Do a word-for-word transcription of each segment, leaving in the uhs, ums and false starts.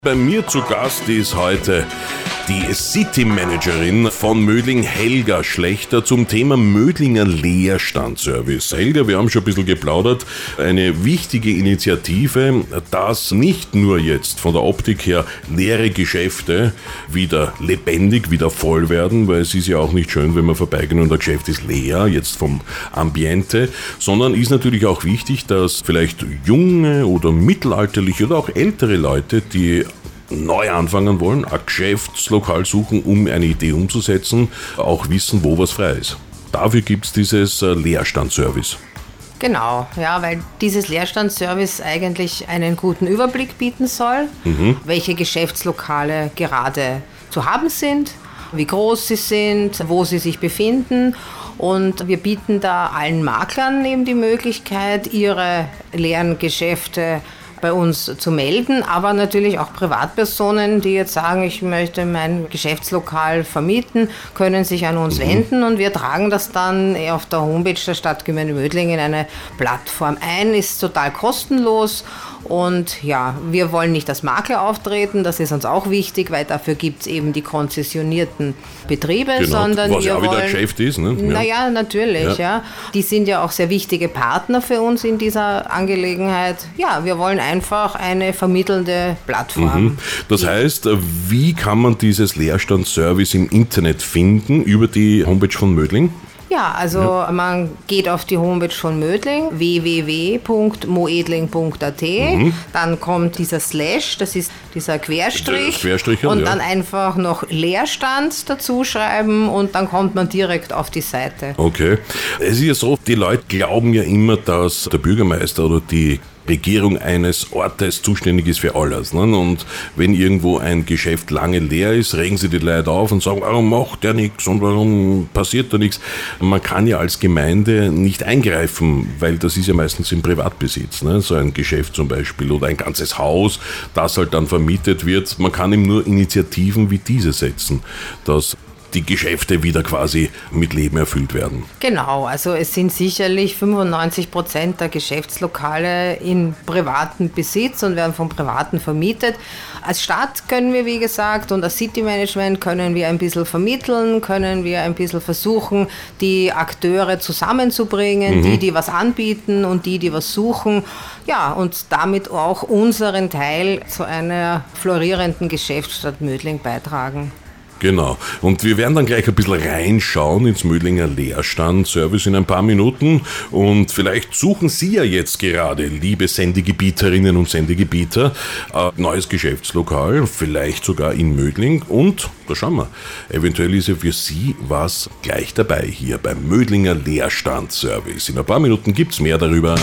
Bei mir zu Gast ist heute die City Managerin von Mödling, Helga Schlechter, zum Thema Mödlinger Leerstandservice. Helga, wir haben schon ein bisschen geplaudert, eine wichtige Initiative, dass nicht nur jetzt von der Optik her leere Geschäfte wieder lebendig, wieder voll werden, weil es ist ja auch nicht schön, wenn man vorbeigehen und ein Geschäft ist leer, jetzt vom Ambiente, sondern ist natürlich auch wichtig, dass vielleicht junge oder mittelalterliche oder auch ältere Leute, die neu anfangen wollen, ein Geschäftslokal suchen, um eine Idee umzusetzen, auch wissen, wo was frei ist. Dafür gibt es dieses Leerstandservice. Genau, ja, weil dieses Leerstandservice eigentlich einen guten Überblick bieten soll, mhm. welche Geschäftslokale gerade zu haben sind, wie groß sie sind, wo sie sich befinden. Und wir bieten da allen Maklern eben die Möglichkeit, ihre leeren Geschäfte bei uns zu melden, aber natürlich auch Privatpersonen, die jetzt sagen, ich möchte mein Geschäftslokal vermieten, können sich an uns mhm. wenden und wir tragen das dann auf der Homepage der Stadtgemeinde Mödling in eine Plattform ein, ist total kostenlos. Und ja, wir wollen nicht als Makler auftreten, das ist uns auch wichtig, weil dafür gibt es eben die konzessionierten Betriebe, genau, sondern was wir ja auch wieder wollen, ein Geschäft ist, ne? Ja. Naja, natürlich, ja. ja. Die sind ja auch sehr wichtige Partner für uns in dieser Angelegenheit. Ja, wir wollen einfach eine vermittelnde Plattform. Mhm. Das heißt, wie kann man dieses Leerstandsservice im Internet finden? Über die Homepage von Mödling? Ja, also ja. man geht auf die Homepage von Mödling, w w w punkt moedling punkt a t, mhm. dann kommt dieser Slash, das ist dieser Querstrich, Querstrich und ja. dann einfach noch Leerstand dazu schreiben und dann kommt man direkt auf die Seite. Okay. Es ist ja so, die Leute glauben ja immer, dass der Bürgermeister oder die Regierung eines Ortes zuständig ist für alles. Ne? Und wenn irgendwo ein Geschäft lange leer ist, regen sie die Leute auf und sagen, warum macht der nichts und warum passiert da nichts? Man kann ja als Gemeinde nicht eingreifen, weil das ist ja meistens im Privatbesitz. Ne? So ein Geschäft zum Beispiel oder ein ganzes Haus, das halt dann vermietet wird. Man kann eben nur Initiativen wie diese setzen, dass die Geschäfte wieder quasi mit Leben erfüllt werden. Genau, also es sind sicherlich fünfundneunzig Prozent der Geschäftslokale in privatem Besitz und werden von Privaten vermietet. Als Stadt können wir, wie gesagt, und als City Management können wir ein bisschen vermitteln, können wir ein bisschen versuchen, die Akteure zusammenzubringen, mhm. die, die was anbieten und die, die was suchen. Ja, und damit auch unseren Teil zu einer florierenden Geschäftsstadt Mödling beitragen. Genau. Und wir werden dann gleich ein bisschen reinschauen ins Mödlinger Leerstand-Service in ein paar Minuten. Und vielleicht suchen Sie ja jetzt gerade, liebe Sendegebieterinnen und Sendegebieter, ein neues Geschäftslokal, vielleicht sogar in Mödling. Und, da schauen wir, eventuell ist ja für Sie was gleich dabei hier beim Mödlinger Leerstand-Service. In ein paar Minuten gibt's mehr darüber.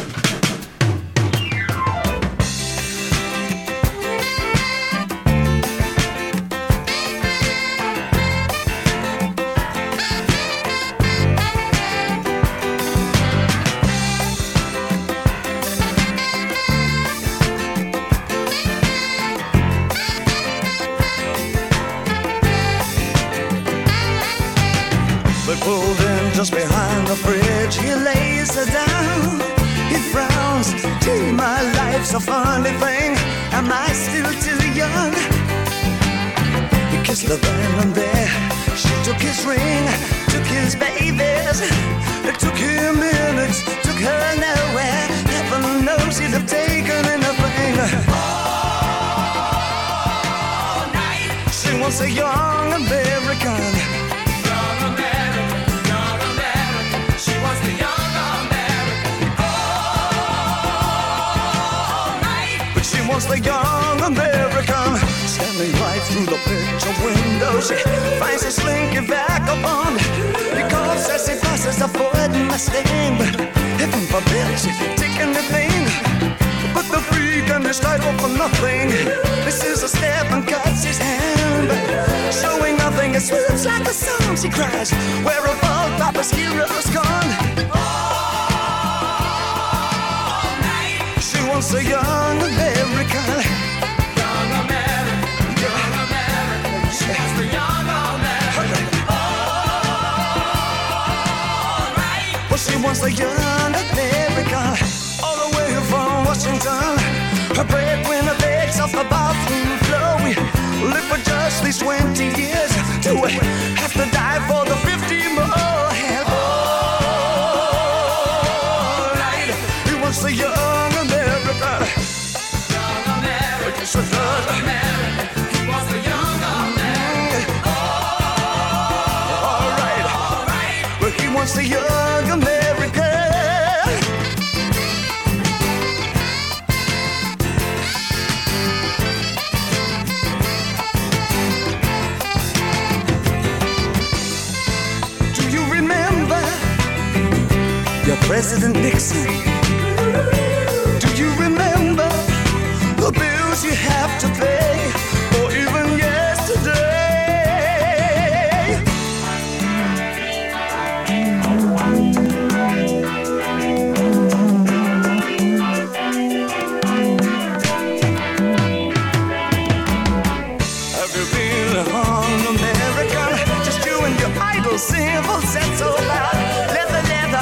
Just behind the bridge, he lays her down. He frowns, gee, my life's a funny thing. Am I still too young? He kissed the band there. She took his ring, took his babies. It took him minutes, took her nowhere. Heaven knows he'd have taken anything. All night. She wants a young American. The young American standing right through the picture window. She finds a slinky vagabond. He calls as he passes the Ford Mustang. But heaven forbid she take anything but the freak and his title for nothing. This is a step and cuts his hand, showing nothing. It swoops like a song. She cries, where have all Papa's heroes gone? All night. She wants a young American. Young American, young American. She wants the young American. All right. Well, she wants the young American. All the way from Washington. Her breadwinner begs off the bathroom a thug. He wants the young American. All right, all right. Well, he wants the young American. President Nixon, do you remember the bills you have to pay, or even yesterday? Have you been on American? Just you and your idle civil set so loud. Leather, leather.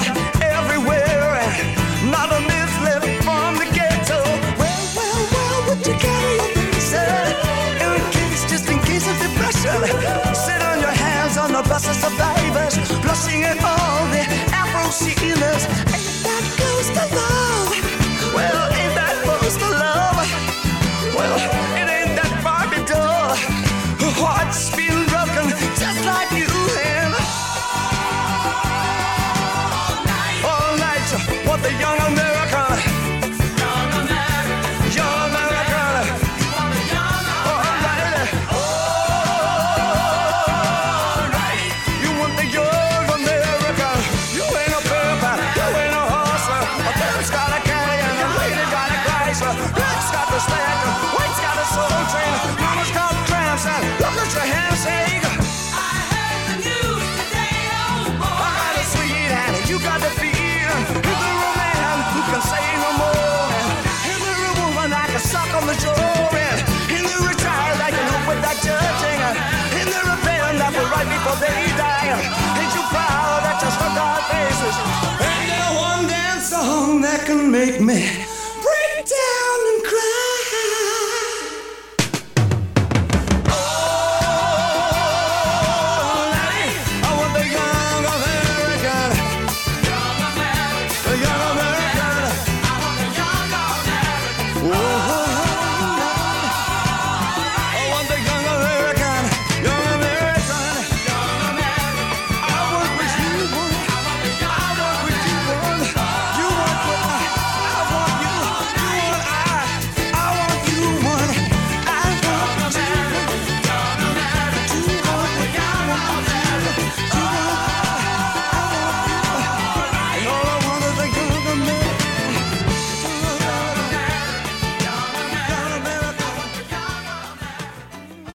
Not a miss left from the ghetto. Well, well, well, would you carry a visa? In case, just in case of depression. Sit on your hands on the bus of survivors, blushing at all the Afro sealers. Ain't that close to love? Well, ain't that close to love? Well, it ain't that far to do. Hearts been broken just like you have. What the young American, young American, young American, all right, all right. You want the young American. You ain't a pimp, you ain't a hustler. A pimp's got a canyon, a lady got a Chrysler. Black's got the stand, white's got a soul train. Mama's got cramps and look at your handshake. I heard the news today, oh boy. I got a sweet hand and you got the feet. Who can say no more? And there a woman I can suck on the jaw. And there a child I can hope without judging. And there a band that will right before they die. Ain't you proud that you struck our faces? Ain't there one dance song that can make me